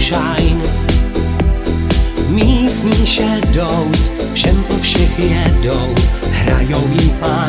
sunshine. Místní shadows všem po všech jedou, hrajou jim fajn.